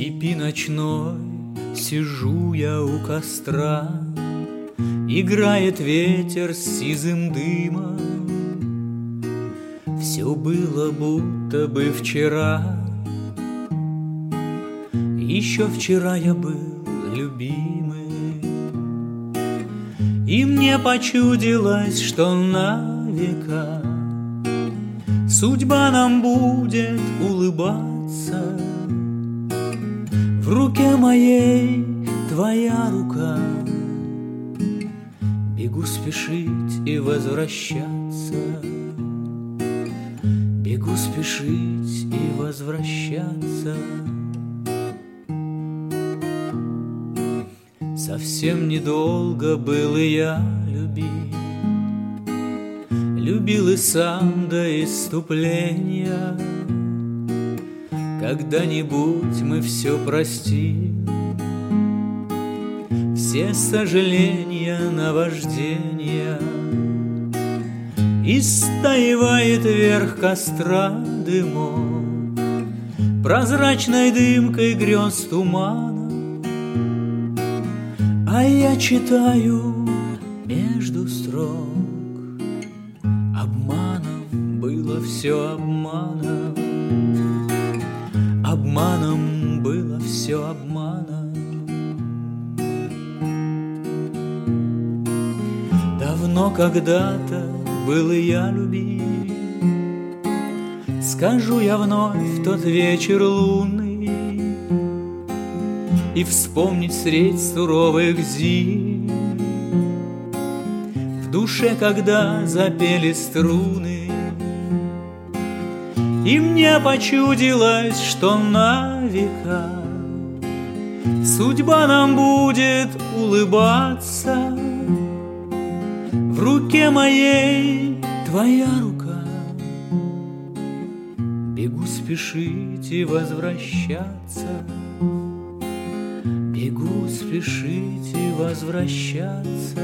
степи ночной сижу я у костра, играет ветер с сизым дымом. Все было будто бы вчера, еще вчера я был любимый. И мне почудилось, что на века судьба нам будет улыбаться. В руке моей твоя рука, бегу спешить и возвращаться, бегу спешить и возвращаться. Совсем недолго был и я любим, любил и сам до исступления. Когда-нибудь мы все простим, все сожаления, наваждения. И стаивает вверх костра дымок, прозрачной дымкой грез тумана. А я читаю между строк: обманом было все, обманом, обманом было все, обманом. Давно когда-то был и я любим, скажу я вновь в тот вечер лунный, и вспомнить средь суровых зим в душе, когда запели струны. И мне почудилось, что на века судьба нам будет улыбаться. В руке моей твоя рука, бегу спешить и возвращаться, бегу спешить и возвращаться.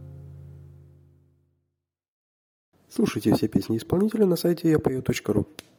Слушайте все песни исполнителя на сайте yapeo.ru.